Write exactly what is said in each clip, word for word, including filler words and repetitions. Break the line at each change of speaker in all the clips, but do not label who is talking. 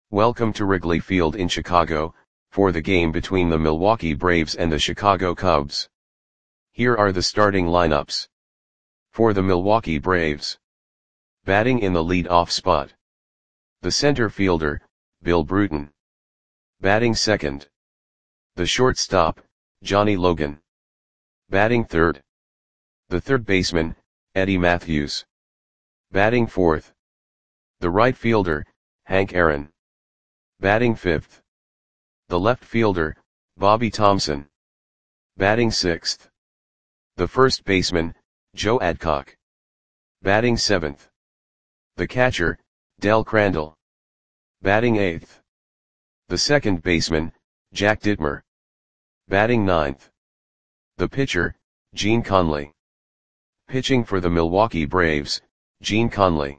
Welcome to Wrigley Field in Chicago, for the game between the Milwaukee Braves and the Chicago Cubs. Here are the starting lineups. For the Milwaukee Braves. Batting in the lead-off spot. The center fielder, Bill Bruton. Batting second. The shortstop, Johnny Logan. Batting third. The third baseman, Eddie Mathews. Batting fourth. The right fielder, Hank Aaron. Batting fifth. The left fielder, Bobby Thomson. Batting sixth. The first baseman, Joe Adcock. Batting seventh. The catcher, Del Crandall. Batting eighth. The second baseman, Jack Dittmer. Batting ninth. The pitcher, Gene Conley. Pitching for the Milwaukee Braves, Gene Conley.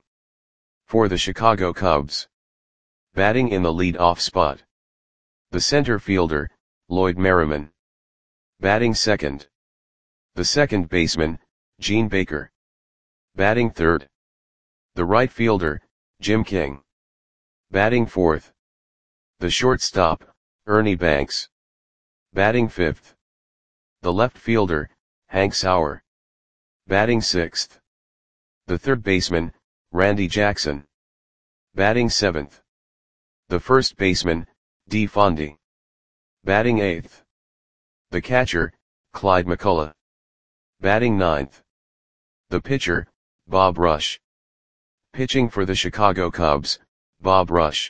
For the Chicago Cubs. Batting in the lead-off spot. The center fielder, Lloyd Merriman. Batting second. The second baseman, Gene Baker. Batting third. The right fielder, Jim King. Batting fourth. The shortstop, Ernie Banks. Batting fifth. The left fielder, Hank Sauer. Batting sixth. The third baseman, Randy Jackson. Batting seventh. The first baseman, Dee Fondy. Batting eighth. The catcher, Clyde McCullough. Batting ninth. The pitcher, Bob Rush. Pitching for the Chicago Cubs, Bob Rush.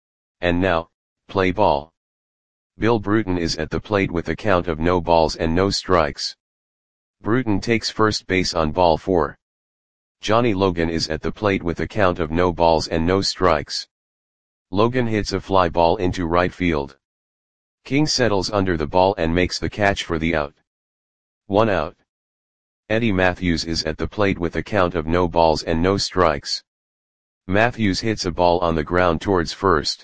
And now, play ball. Bill Bruton is at the plate with a count of no balls and no strikes. Bruton takes first base on ball four. Johnny Logan is at the plate with a count of no balls and no strikes. Logan hits a fly ball into right field. King settles under the ball and makes the catch for the out. One out. Eddie Mathews is at the plate with a count of no balls and no strikes. Mathews hits a ball on the ground towards first.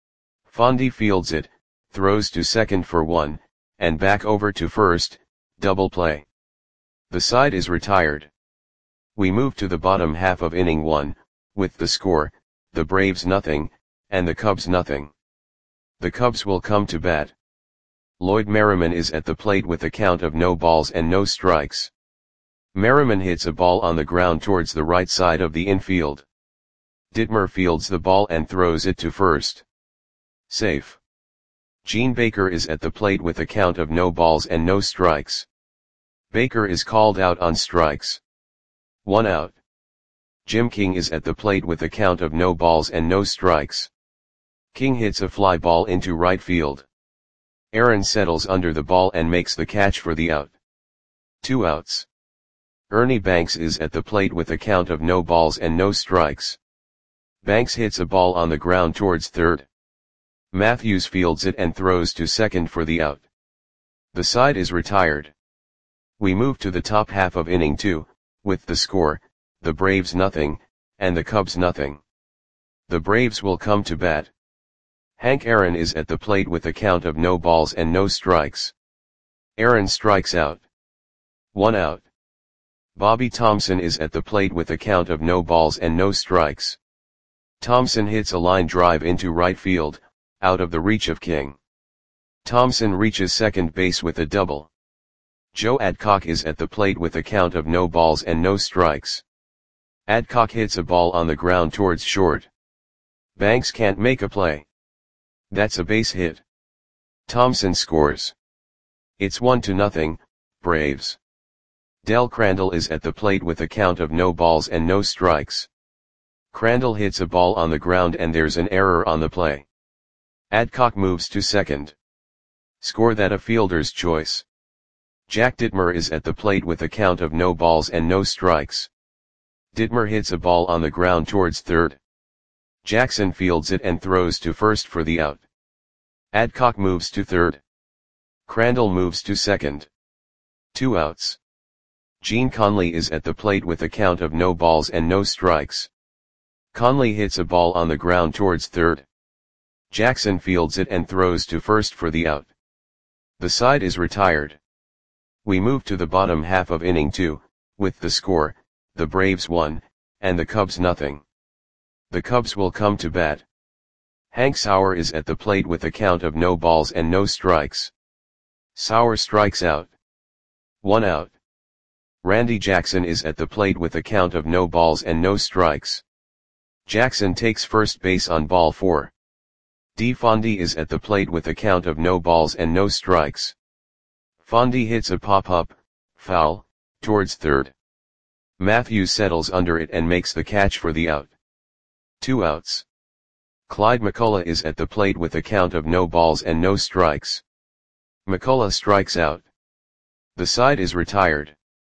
Fondy fields it, throws to second for one, and back over to first, double play. The side is retired. We move to the bottom half of inning one, with the score, the Braves nothing, and the Cubs nothing. The Cubs will come to bat. Lloyd Merriman is at the plate with a count of no balls and no strikes. Merriman hits a ball on the ground towards the right side of the infield. Dittmer fields the ball and throws it to first. Safe. Gene Baker is at the plate with a count of no balls and no strikes. Baker is called out on strikes. One out. Jim King is at the plate with a count of no balls and no strikes. King hits a fly ball into right field. Aaron settles under the ball and makes the catch for the out. Two outs. Ernie Banks is at the plate with a count of no balls and no strikes. Banks hits a ball on the ground towards third. Mathews fields it and throws to second for the out. The side is retired. We move to the top half of inning two, with the score, the Braves nothing, and the Cubs nothing. The Braves will come to bat. Hank Aaron is at the plate with a count of no balls and no strikes. Aaron strikes out. One out. Bobby Thomson is at the plate with a count of no balls and no strikes. Thomson hits a line drive into right field, out of the reach of King. Thomson reaches second base with a double. Joe Adcock is at the plate with a count of no balls and no strikes. Adcock hits a ball on the ground towards short. Banks can't make a play. That's a base hit. Thomson scores. It's one to nothing, Braves. Del Crandall is at the plate with a count of no balls and no strikes. Crandall hits a ball on the ground and there's an error on the play. Adcock moves to second. Score that a fielder's choice. Jack Dittmer is at the plate with a count of no balls and no strikes. Dittmer hits a ball on the ground towards third. Jackson fields it and throws to first for the out. Adcock moves to third. Crandall moves to second. Two outs. Gene Conley is at the plate with a count of no balls and no strikes. Conley hits a ball on the ground towards third. Jackson fields it and throws to first for the out. The side is retired. We move to the bottom half of inning two, with the score, the Braves one, and the Cubs nothing. The Cubs will come to bat. Hank Sauer is at the plate with a count of no balls and no strikes. Sauer strikes out. One out. Randy Jackson is at the plate with a count of no balls and no strikes. Jackson takes first base on ball four. D. Fondy is at the plate with a count of no balls and no strikes. Fondy hits a pop-up, foul, towards third. Matthews settles under it and makes the catch for the out. Two outs. Clyde McCullough is at the plate with a count of no balls and no strikes. McCullough strikes out. The side is retired.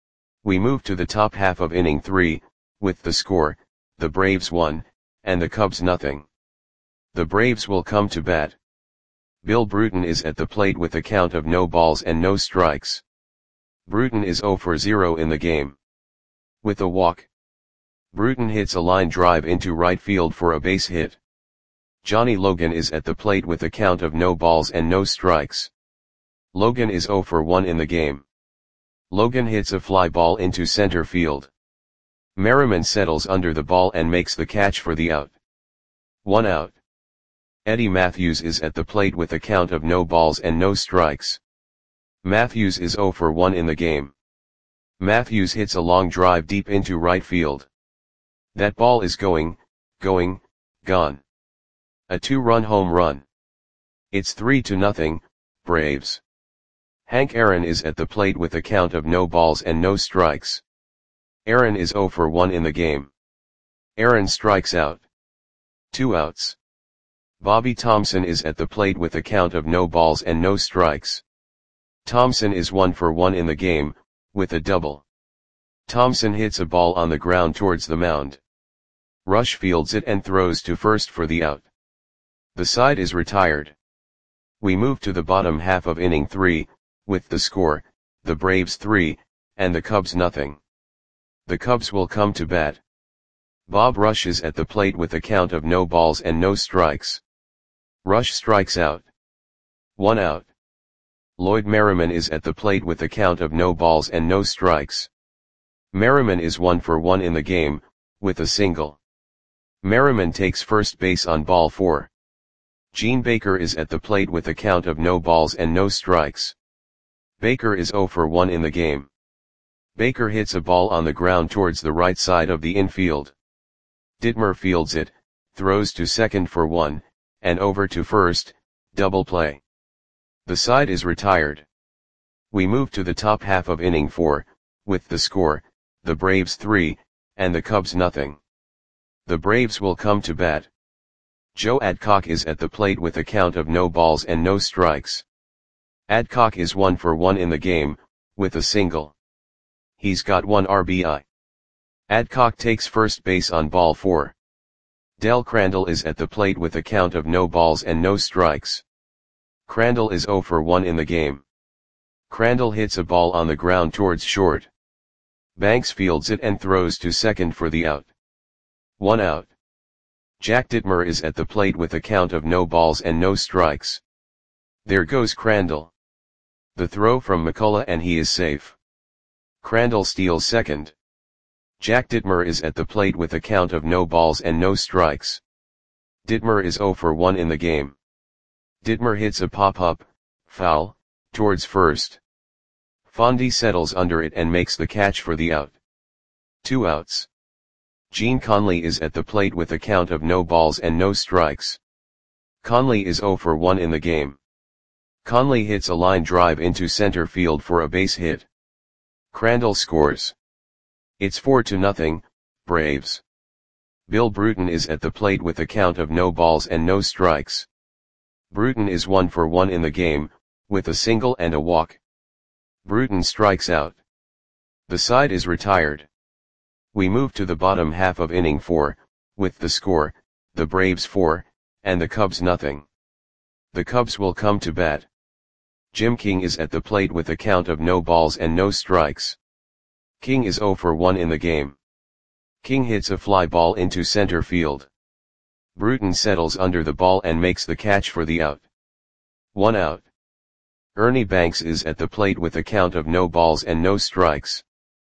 We move to the top half of inning three, with the score, the Braves one, and the Cubs nothing. The Braves will come to bat. Bill Bruton is at the plate with a count of no balls and no strikes. Bruton is zero for zero in the game. With a walk, Bruton hits a line drive into right field for a base hit. Johnny Logan is at the plate with a count of no balls and no strikes. Logan is zero for one in the game. Logan hits a fly ball into center field. Merriman settles under the ball and makes the catch for the out. One out. Eddie Matthews is at the plate with a count of no balls and no strikes. Matthews is zero for one in the game. Matthews hits a long drive deep into right field. That ball is going, going, gone. A two-run home run. It's three to nothing, Braves. Hank Aaron is at the plate with a count of no balls and no strikes. Aaron is zero for one in the game. Aaron strikes out. Two outs. Bobby Thompson is at the plate with a count of no balls and no strikes. Thompson is one for one in the game, with a double. Thompson hits a ball on the ground towards the mound. Rush fields it and throws to first for the out. The side is retired. We move to the bottom half of inning three, with the score, the Braves three, and the Cubs nothing. The Cubs will come to bat. Bob Rush is at the plate with a count of no balls and no strikes. Rush strikes out. One out. Lloyd Merriman is at the plate with a count of no balls and no strikes. Merriman is one for one in the game, with a single. Merriman takes first base on ball four. Gene Baker is at the plate with a count of no balls and no strikes. Baker is zero for one in the game. Baker hits a ball on the ground towards the right side of the infield. Ditmer fields it, throws to second for one, and over to first, double play. The side is retired. We move to the top half of inning four, with the score, the Braves three, and the Cubs nothing. The Braves will come to bat. Joe Adcock is at the plate with a count of no balls and no strikes. Adcock is one for one in the game, with a single. He's got one R B I. Adcock takes first base on ball four. Del Crandall is at the plate with a count of no balls and no strikes. Crandall is zero for one in the game. Crandall hits a ball on the ground towards short. Banks fields it and throws to second for the out. One out. Jack Ditmer is at the plate with a count of no balls and no strikes. There goes Crandall. The throw from McCullough and he is safe. Crandall steals second. Jack Ditmer is at the plate with a count of no balls and no strikes. Ditmer is zero for one in the game. Ditmer hits a pop-up, foul, towards first. Fondy settles under it and makes the catch for the out. Two outs. Gene Conley is at the plate with a count of no balls and no strikes. Conley is zero for one in the game. Conley hits a line drive into center field for a base hit. Crandall scores. It's four to nothing, Braves. Bill Bruton is at the plate with a count of no balls and no strikes. Bruton is one for one in the game, with a single and a walk. Bruton strikes out. The side is retired. We move to the bottom half of inning four, with the score, the Braves four, and the Cubs nothing. The Cubs will come to bat. Jim King is at the plate with a count of no balls and no strikes. King is zero for one in the game. King hits a fly ball into center field. Bruton settles under the ball and makes the catch for the out. One out. Ernie Banks is at the plate with a count of no balls and no strikes.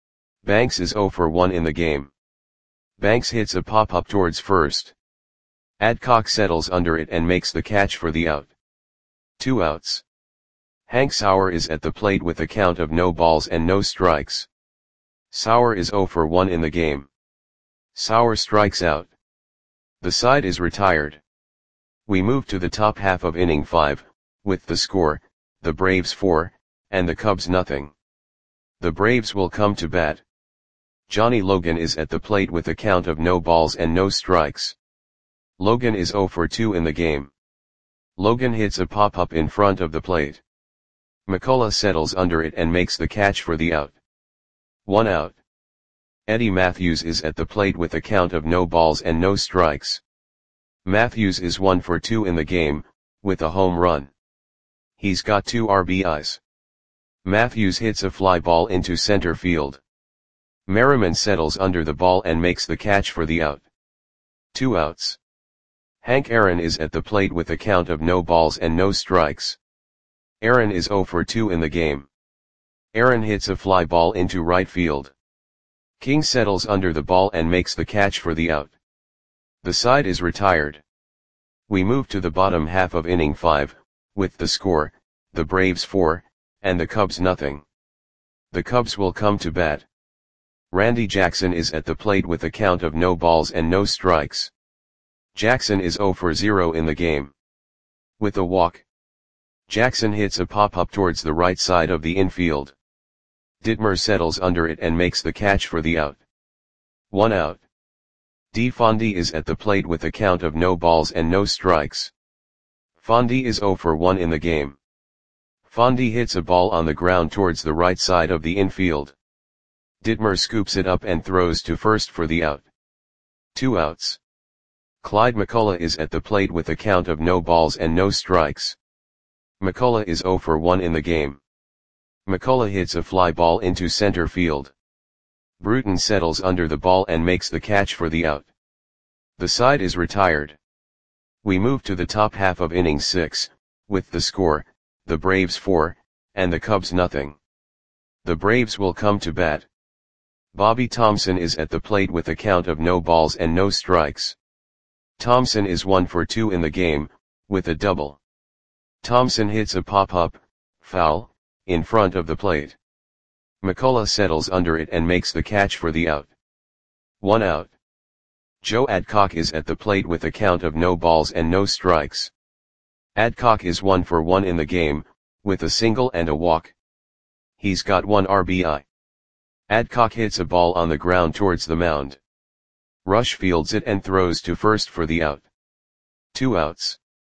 Banks is zero for one in the game. Banks hits a pop-up towards first. Adcock settles under it and makes the catch for the out. Two outs. Hank Sauer is at the plate with a count of no balls and no strikes. Sauer is oh for one in the game. Sauer strikes out. The side is retired. We move to the top half of inning five, with the score, the Braves four, and the Cubs nothing. The Braves will come to bat. Johnny Logan is at the plate with a count of no balls and no strikes. Logan is oh for two in the game. Logan hits a pop-up in front of the plate. McCullough settles under it and makes the catch for the out. One out. Eddie Matthews is at the plate with a count of no balls and no strikes. Matthews is one for two in the game, with a home run. He's got two R B Is. Matthews hits a fly ball into center field. Merriman settles under the ball and makes the catch for the out. Two outs. Hank Aaron is at the plate with a count of no balls and no strikes. Aaron is oh for two in the game. Aaron hits a fly ball into right field. King settles under the ball and makes the catch for the out. The side is retired. We move to the bottom half of inning five, with the score, the Braves four, and the Cubs nothing. The Cubs will come to bat. Randy Jackson is at the plate with a count of no balls and no strikes. Jackson is oh for zero in the game. With a walk, Jackson hits a pop-up towards the right side of the infield. Ditmer settles under it and makes the catch for the out. One out. D. Fondy is at the plate with a count of no balls and no strikes. Fondy is oh for one in the game. Fondy hits a ball on the ground towards the right side of the infield. Ditmer scoops it up and throws to first for the out. Two outs. Clyde McCullough is at the plate with a count of no balls and no strikes. McCullough is oh for one in the game. McCullough hits a fly ball into center field. Bruton settles under the ball and makes the catch for the out. The side is retired. We move to the top half of inning six, with the score, the Braves four, and the Cubs nothing. The Braves will come to bat. Bobby Thompson is at the plate with a count of no balls and no strikes. Thompson is one for two in the game, with a double. Thompson hits a pop-up, foul, in front of the plate. McCullough settles under it and makes the catch for the out. One out. Joe Adcock is at the plate with a count of no balls and no strikes. Adcock is one for one in the game, with a single and a walk. He's got one R B I. Adcock hits a ball on the ground towards the mound. Rush fields it and throws to first for the out. Two outs.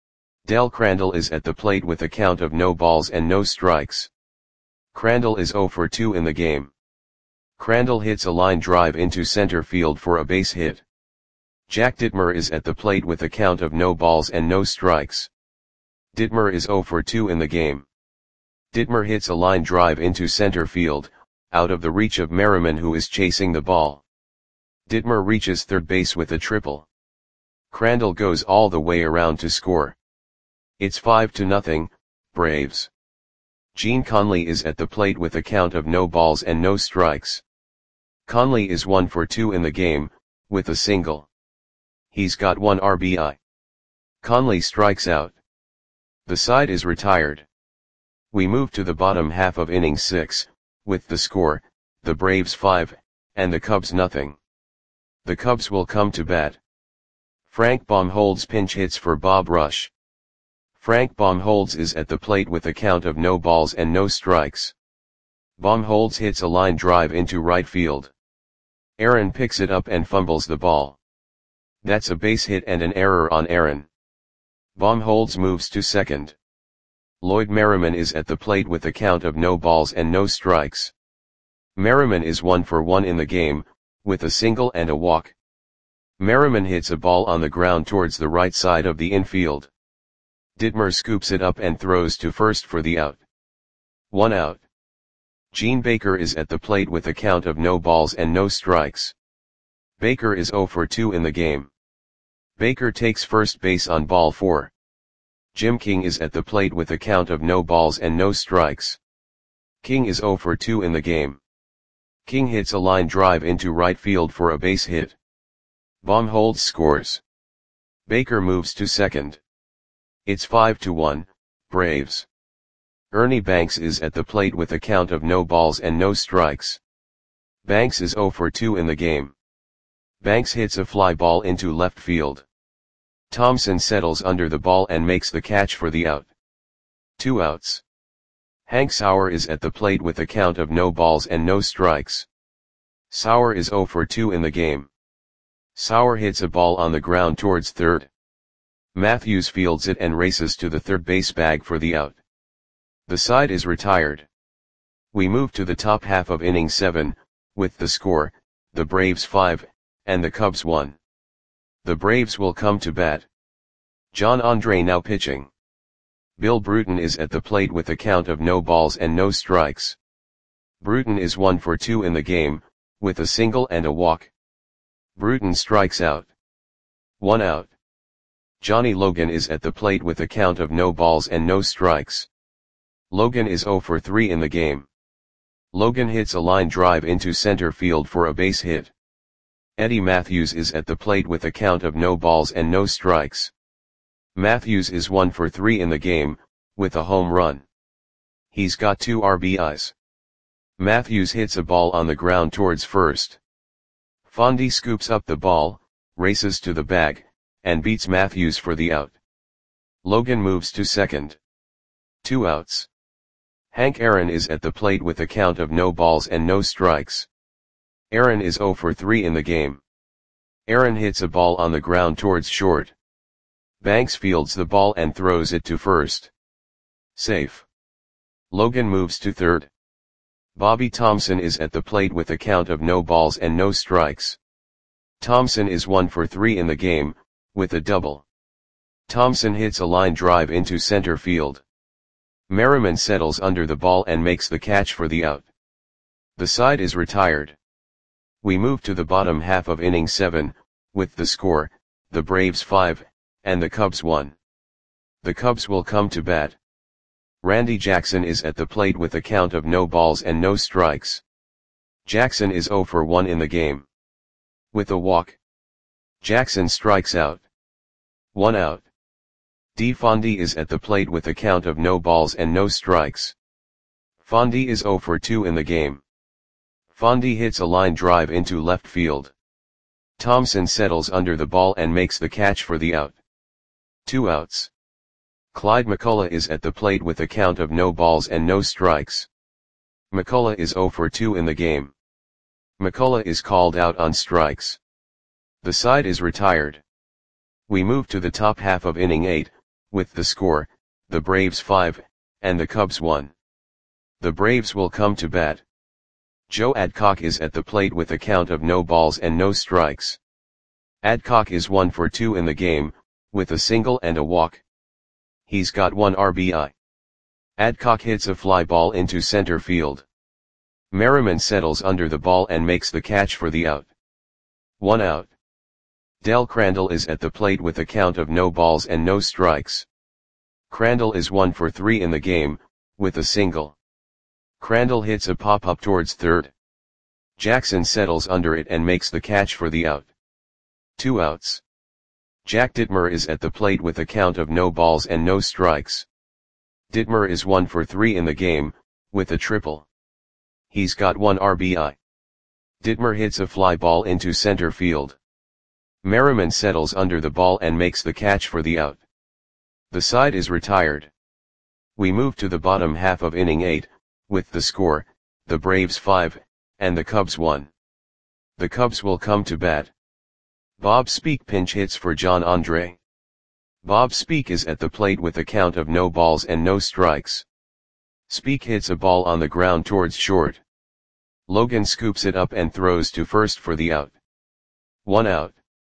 Del Crandall is at the plate with a count of no balls and no strikes. Crandall is oh for two in the game. Crandall hits a line drive into center field for a base hit. Jack Ditmer is at the plate with a count of no balls and no strikes. Ditmer is oh for two in the game. Ditmer hits a line drive into center field, out of the reach of Merriman who is chasing the ball. Ditmer reaches third base with a triple. Crandall goes all the way around to score. It's five to nothing, Braves. Gene Conley is at the plate with a count of no balls and no strikes. Conley is one for two in the game, with a single. He's got one R B I. Conley strikes out. The side is retired. We move to the bottom half of inning six, with the score, the Braves five, and the Cubs nothing. The Cubs will come to bat. Frank Baumholz pinch hits for Bob Rush. Frank Baumholz is at the plate with a count of no balls and no strikes. Baumholz hits a line drive into right field. Aaron picks it up and fumbles the ball. That's a base hit and an error on Aaron. Baumholz moves to second. Lloyd Merriman is at the plate with a count of no balls and no strikes. Merriman is one for one in the game, with a single and a walk. Merriman hits a ball on the ground towards the right side of the infield. Ditmer scoops it up and throws to first for the out. One out. Gene Baker is at the plate with a count of no balls and no strikes. Baker is oh for two in the game. Baker takes first base on ball four. Jim King is at the plate with a count of no balls and no strikes. King is oh for two in the game. King hits a line drive into right field for a base hit. Baumholz scores. Baker moves to second. It's five to one, Braves. Ernie Banks is at the plate with a count of no balls and no strikes. Banks is oh for two in the game. Banks hits a fly ball into left field. Thompson settles under the ball and makes the catch for the out. Two outs. Hank Sauer is at the plate with a count of no balls and no strikes. Sauer is oh for two in the game. Sauer hits a ball on the ground towards third. Matthews fields it and races to the third base bag for the out. The side is retired. We move to the top half of inning seven, with the score, the Braves five, and the Cubs one. The Braves will come to bat. John Andre now pitching. Bill Bruton is at the plate with a count of no balls and no strikes. Bruton is one for two in the game, with a single and a walk. Bruton strikes out. One out. Johnny Logan is at the plate with a count of no balls and no strikes. Logan is oh for three in the game. Logan hits a line drive into center field for a base hit. Eddie Matthews is at the plate with a count of no balls and no strikes. Matthews is one for three in the game, with a home run. He's got two R B Is. Matthews hits a ball on the ground towards first. Fondy scoops up the ball, races to the bag, and beats Matthews for the out. Logan moves to second. Two outs. Hank Aaron is at the plate with a count of no balls and no strikes. Aaron is oh for three in the game. Aaron hits a ball on the ground towards short. Banks fields the ball and throws it to first. Safe. Logan moves to third. Bobby Thompson is at the plate with a count of no balls and no strikes. Thompson is one for three in the game, with a double. Thompson hits a line drive into center field. Merriman settles under the ball and makes the catch for the out. The side is retired. We move to the bottom half of inning seven, with the score, the Braves five, and the Cubs one. The Cubs will come to bat. Randy Jackson is at the plate with a count of no balls and no strikes. Jackson is oh for one in the game. With a walk. Jackson strikes out. One out. D. Fondy is at the plate with a count of no balls and no strikes. Fondy is oh for two in the game. Fondy hits a line drive into left field. Thompson settles under the ball and makes the catch for the out. Two outs. Clyde McCullough is at the plate with a count of no balls and no strikes. McCullough is oh for two in the game. McCullough is called out on strikes. The side is retired. We move to the top half of inning eight, with the score, the Braves five, and the Cubs one. The Braves will come to bat. Joe Adcock is at the plate with a count of no balls and no strikes. Adcock is one for two in the game, with a single and a walk. He's got one R B I. Adcock hits a fly ball into center field. Merriman settles under the ball and makes the catch for the out. One out. Del Crandall is at the plate with a count of no balls and no strikes. Crandall is one for three in the game, with a single. Crandall hits a pop-up towards third. Jackson settles under it and makes the catch for the out. Two outs. Jack Dittmer is at the plate with a count of no balls and no strikes. Dittmer is one for three in the game, with a triple. He's got one R B I. Dittmer hits a fly ball into center field. Merriman settles under the ball and makes the catch for the out. The side is retired. We move to the bottom half of inning eight, with the score, the Braves five, and the Cubs one. The Cubs will come to bat. Bob Speak pinch hits for John Andre. Bob Speak is at the plate with a count of no balls and no strikes. Speak hits a ball on the ground towards short. Logan scoops it up and throws to first for the out. One out.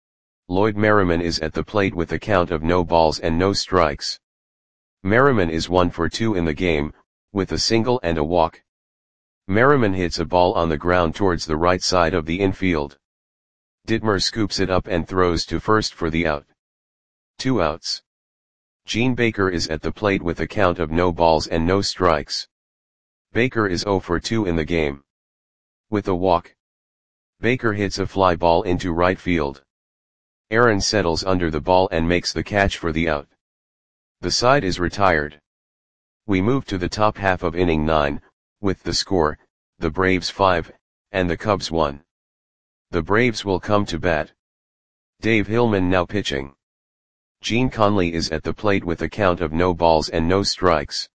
Lloyd Merriman is at the plate with a count of no balls and no strikes. Merriman is one for two in the game, with a single and a walk. Merriman hits a ball on the ground towards the right side of the infield. Dittmer scoops it up and throws to first for the out. Two outs. Gene Baker is at the plate with a count of no balls and no strikes. Baker is oh for two in the game. With a walk. Baker hits a fly ball into right field. Aaron settles under the ball and makes the catch for the out. The side is retired. We move to the top half of inning nine, with the score, the Braves five, and the Cubs one. The Braves will come to bat. Dave Hillman now pitching. Gene Conley is at the plate with a count of no balls and no strikes.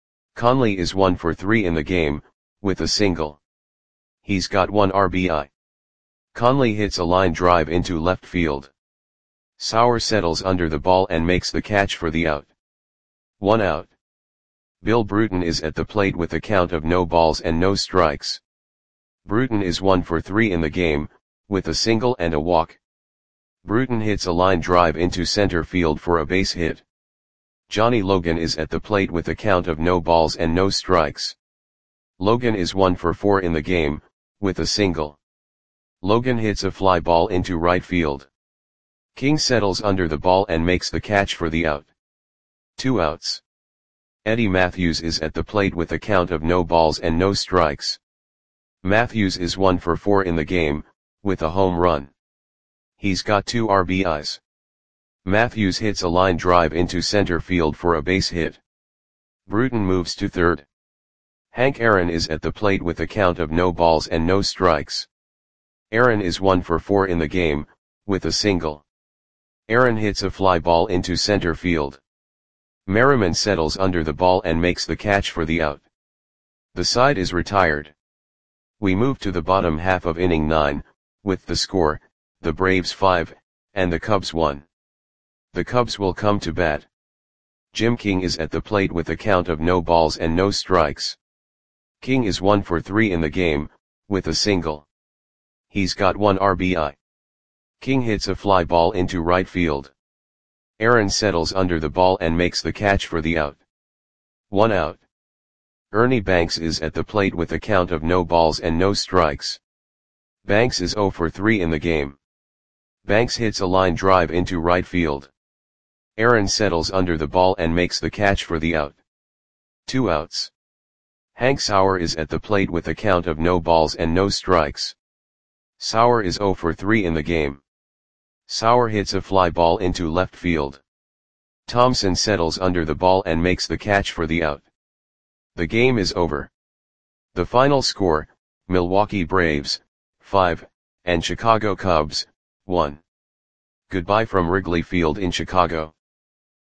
Conley is one for three in the game, with a single. He's got one R B I. Conley hits a line drive into left field. Sauer settles under the ball and makes the catch for the out. One out. Bill Bruton is at the plate with a count of no balls and no strikes. Bruton is one for three in the game, with a single and a walk. Bruton hits a line drive into center field for a base hit. Johnny Logan is at the plate with a count of no balls and no strikes. Logan is one for four in the game, with a single. Logan hits a fly ball into right field. King settles under the ball and makes the catch for the out. Two outs. Eddie Matthews is at the plate with a count of no balls and no strikes. Matthews is one for four in the game, with a home run. He's got two R B Is. Matthews hits a line drive into center field for a base hit. Bruton moves to third. Hank Aaron is at the plate with a count of no balls and no strikes. Aaron is one for four in the game, with a single. Aaron hits a fly ball into center field. Merriman settles under the ball and makes the catch for the out. The side is retired. We move to the bottom half of inning nine, with the score, the Braves five, and the Cubs one. The Cubs will come to bat. Jim King is at the plate with a count of no balls and no strikes. King is one for three in the game, with a single. He's got one R B I. King hits a fly ball into right field. Aaron settles under the ball and makes the catch for the out. One out. Ernie Banks is at the plate with a count of no balls and no strikes. Banks is zero for three in the game. Banks hits a line drive into right field. Aaron settles under the ball and makes the catch for the out. Two outs. Hank Sauer is at the plate with a count of no balls and no strikes. Sauer is zero for three in the game. Sauer hits a fly ball into left field. Thompson settles under the ball and makes the catch for the out. The game is over. The final score, Milwaukee Braves, five, and Chicago Cubs, one. Goodbye from Wrigley Field in Chicago.